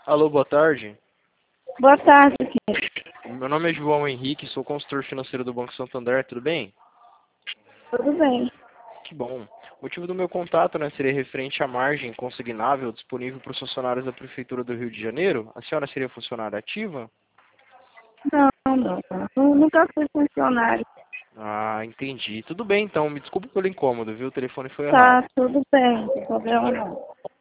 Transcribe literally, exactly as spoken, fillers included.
Alô, boa tarde. Boa tarde, Kim. Meu nome é João Henrique, sou consultor financeiro do Banco Santander, tudo bem? Tudo bem. Que bom. O motivo do meu contato, né, seria referente à margem consignável disponível para os funcionários da Prefeitura do Rio de Janeiro. A senhora seria funcionária ativa? Não, não, não. Nunca fui funcionário. Ah, entendi. Tudo bem, então. Me desculpe pelo incômodo, viu? O telefone foi errado. Tá, tudo bem, não tem problema não.